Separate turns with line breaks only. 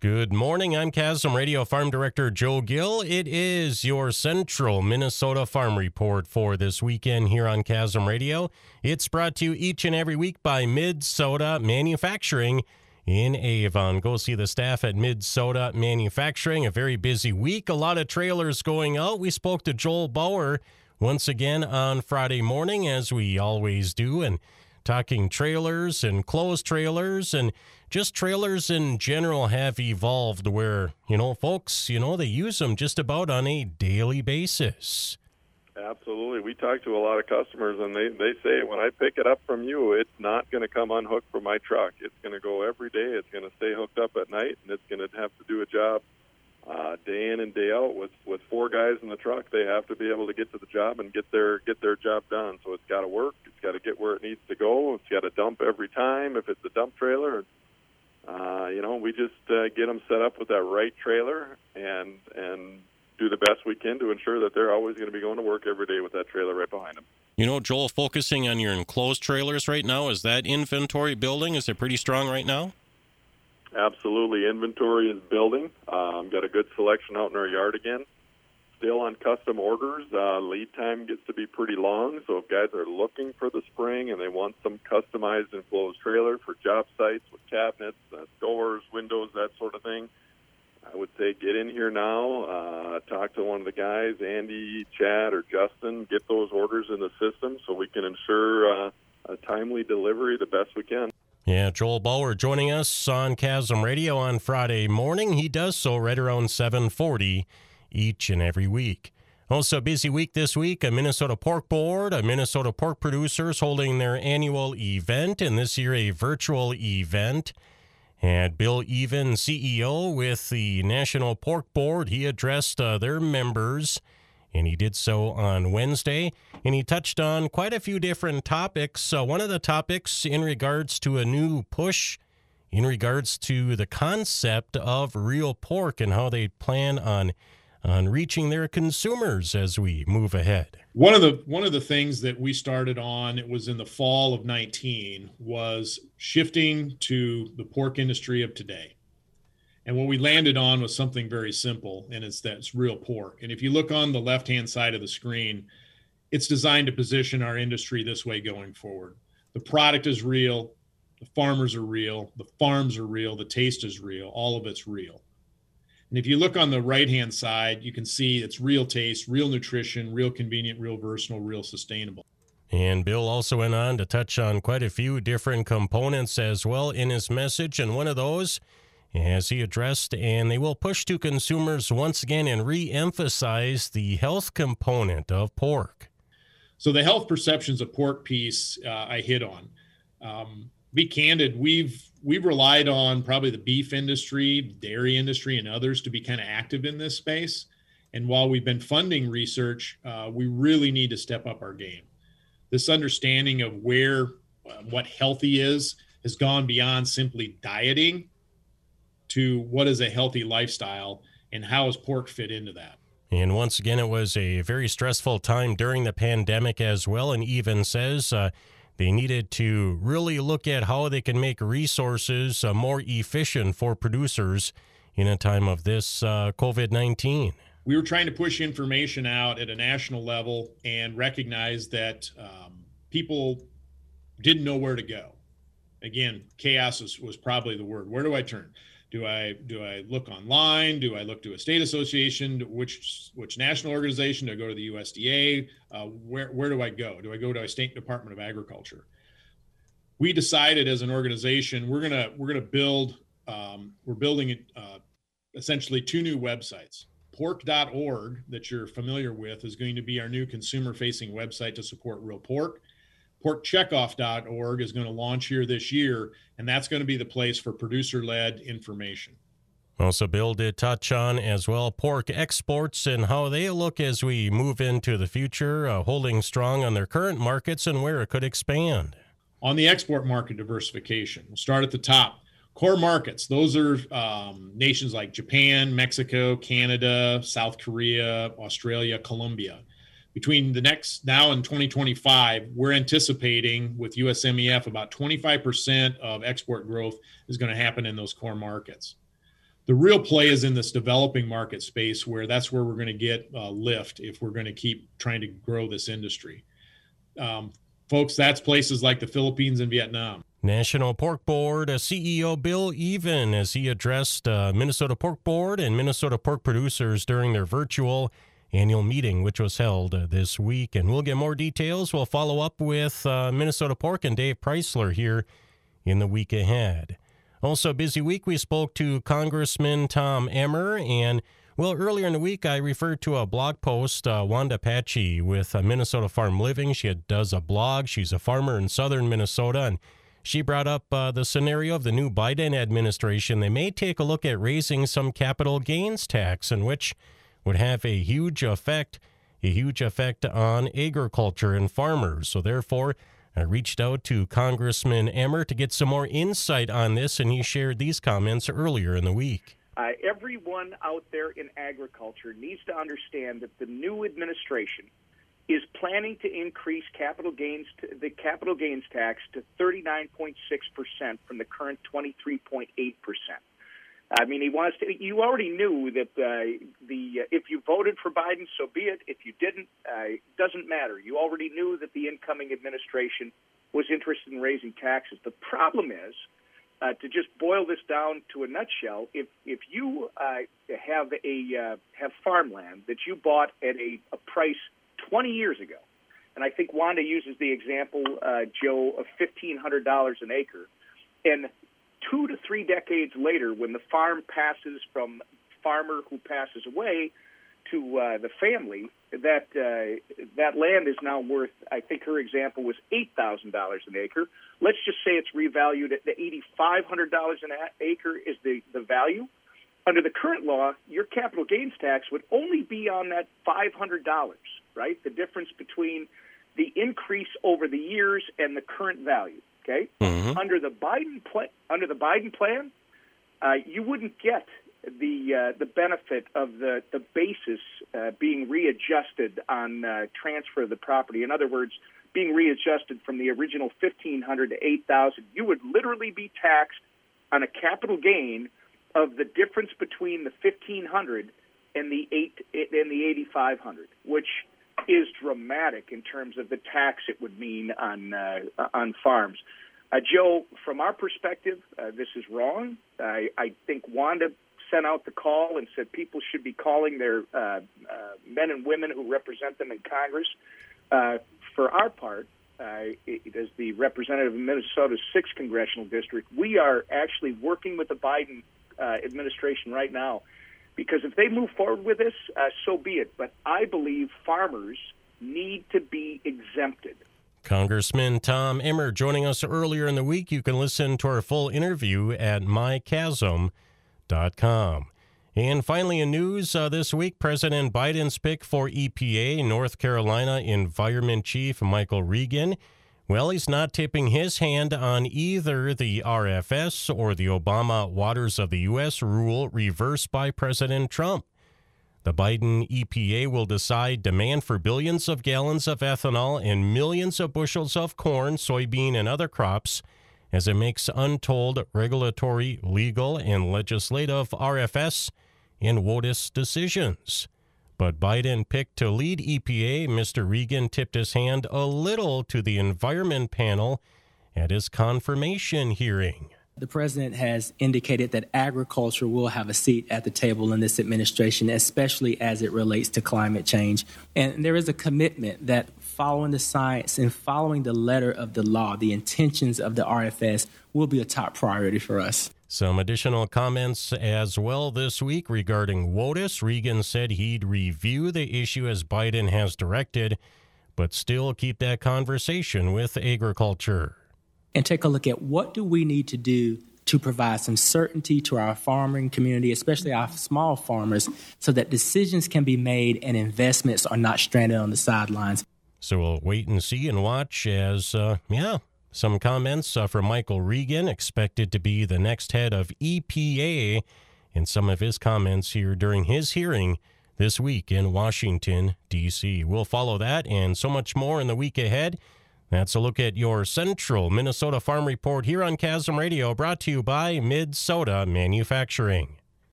Good morning. I'm Chasm Radio Farm Director Joe Gill. It is your Central Minnesota Farm Report for this weekend here on Chasm Radio. It's brought to you each and every week by Mid-Soda Manufacturing in Avon. Go see the staff at Mid-Soda Manufacturing. A very busy week. A lot of trailers going out. We spoke to Joel Bauer once again on Friday morning, as we always do, and talking trailers and closed trailers and just trailers in general have evolved where, folks, they use them just about on a daily basis.
Absolutely. We talk to a lot of customers, and they say, when I pick it up from you, it's not going to come unhooked from my truck. It's going to go every day. It's going to stay hooked up at night, and it's going to have to do a job day in and day out. With four guys in the truck, they have to be able to get to the job and get their job done. So it's got to work. It's got to get where it needs to go. It's got to dump every time if it's a dump trailer. We just get them set up with that right trailer and do the best we can to ensure that they're always going to be going to work every day with that trailer right behind them.
Joel, focusing on your enclosed trailers right now, is that inventory building? Is it pretty strong right now?
Absolutely. Inventory is building. Got a good selection out in our yard again. Still on custom orders. Lead time gets to be pretty long, so if guys are looking for the spring and they want some customized enclosed trailer for job sites with cabinets, doors, windows, that sort of thing, I would say get in here now, talk to one of the guys, Andy, Chad, or Justin, get those orders in the system so we can ensure a timely delivery the best we can.
Yeah, Joel Bauer joining us on Chasm Radio on Friday morning. He does so right around 7:40 each and every week. Also, a busy week this week. A Minnesota Pork Board, a Minnesota pork producers holding their annual event, and this year a virtual event. And Bill Even, CEO with the National Pork Board, he addressed their members, and he did so on Wednesday. And he touched on quite a few different topics. One of the topics in regards to a new push in regards to the concept of real pork and how they plan on reaching their consumers as we move ahead.
One of the things that we started on, it was in the fall of 19, was shifting to the pork industry of today. And what we landed on was something very simple, and it's real pork. And if you look on the left-hand side of the screen, it's designed to position our industry this way going forward. The product is real, the farmers are real, the farms are real, the taste is real, all of it's real. And if you look on the right-hand side, you can see it's real taste, real nutrition, real convenient, real versatile, real sustainable.
And Bill also went on to touch on quite a few different components as well in his message. And one of those, as he addressed, and they will push to consumers once again and re-emphasize the health component of pork.
So the health perceptions of pork piece I hit on. Be candid, we've relied on probably the beef industry, dairy industry, and others to be kind of active in this space. And while we've been funding research, we really need to step up our game. This understanding of what healthy is has gone beyond simply dieting to what is a healthy lifestyle and how does pork fit into that.
And once again, it was a very stressful time during the pandemic as well. And Even says they needed to really look at how they can make resources more efficient for producers in a time of this COVID-19.
We were trying to push information out at a national level and recognize that people didn't know where to go. Again, chaos was probably the word. Where do I turn? Do I look online? Do I look to a state association? Which national organization? Do I go to the USDA? Where do I go? Do I go to a state Department of Agriculture? We decided as an organization we're gonna build. We're building essentially two new websites. Pork.org that you're familiar with is going to be our new consumer-facing website to support real pork. PorkCheckoff.org is going to launch here this year, and that's going to be the place for producer-led information.
Also, Bill did touch on as well pork exports and how they look as we move into the future, holding strong on their current markets and where it could expand.
On the export market diversification, we'll start at the top. Core markets, those are nations like Japan, Mexico, Canada, South Korea, Australia, Colombia. Between now and 2025, we're anticipating with USMEF about 25% of export growth is going to happen in those core markets. The real play is in this developing market space, where that's where we're going to get lift if we're going to keep trying to grow this industry. Folks, that's places like the Philippines and Vietnam.
National Pork Board CEO Bill Even, as he addressed Minnesota Pork Board and Minnesota pork producers during their virtual annual meeting, which was held this week. And we'll get more details. We'll follow up with Minnesota Pork and Dave Preisler here in the week ahead. Also, busy week, we spoke to Congressman Tom Emmer. And, well, earlier in the week, I referred to a blog post, Wanda Patchy with Minnesota Farm Living. She does a blog. She's a farmer in southern Minnesota, and she brought up the scenario of the new Biden administration. They may take a look at raising some capital gains tax, in which would have a huge effect on agriculture and farmers. So therefore, I reached out to Congressman Emmer to get some more insight on this, and he shared these comments earlier in the week.
Everyone out there in agriculture needs to understand that the new administration is planning to increase the capital gains tax to 39.6% from the current 23.8%. I mean, he wants to. You already knew that if you voted for Biden, so be it. If you didn't, it doesn't matter. You already knew that the incoming administration was interested in raising taxes. The problem is, to just boil this down to a nutshell, if you have farmland that you bought at a price 20 years ago, and I think Wanda uses the example, Joe, of $1,500 an acre, and 2 to 3 decades later, when the farm passes from farmer who passes away to the family, that land is now worth, I think her example was $8,000 an acre. Let's just say it's revalued at the $8,500 an acre is the value. Under the current law, your capital gains tax would only be on that $500, right? The difference between the increase over the years and the current value. Okay. Mm-hmm. Under the Biden plan, you wouldn't get the benefit of the basis being readjusted on transfer of the property. In other words, being readjusted from the original $1,500 to $8,000. You would literally be taxed on a capital gain of the difference between the $1,500 and the $8,500, which is dramatic in terms of the tax it would mean on farms. Joe, from our perspective, this is wrong. I think Wanda sent out the call and said people should be calling their men and women who represent them in Congress. For our part, as the representative of Minnesota's 6th congressional district, we are actually working with the Biden administration right now, because if they move forward with this, so be it. But I believe farmers need to be exempted.
Congressman Tom Emmer joining us earlier in the week. You can listen to our full interview at mychasm.com. And finally, in news this week, President Biden's pick for EPA, North Carolina Environment Chief Michael Regan, well, he's not tipping his hand on either the RFS or the Obama Waters of the U.S. rule reversed by President Trump. The Biden EPA will decide demand for billions of gallons of ethanol and millions of bushels of corn, soybean, and other crops as it makes untold regulatory, legal, and legislative RFS and WOTUS decisions. But Biden picked to lead EPA. Mr. Regan tipped his hand a little to the Environment Panel at his confirmation hearing.
The president has indicated that agriculture will have a seat at the table in this administration, especially as it relates to climate change. And there is a commitment that following the science and following the letter of the law, the intentions of the RFS will be a top priority for us.
Some additional comments as well this week regarding WOTUS. Regan said he'd review the issue as Biden has directed, but still keep that conversation with agriculture.
And take a look at what do we need to do to provide some certainty to our farming community, especially our small farmers, so that decisions can be made and investments are not stranded on the sidelines.
So we'll wait and see and watch as, some comments from Michael Regan, expected to be the next head of EPA, and some of his comments here during his hearing this week in Washington, D.C. We'll follow that and so much more in the week ahead. That's a look at your Central Minnesota Farm Report here on Chasm Radio, brought to you by Mid-Soda Manufacturing.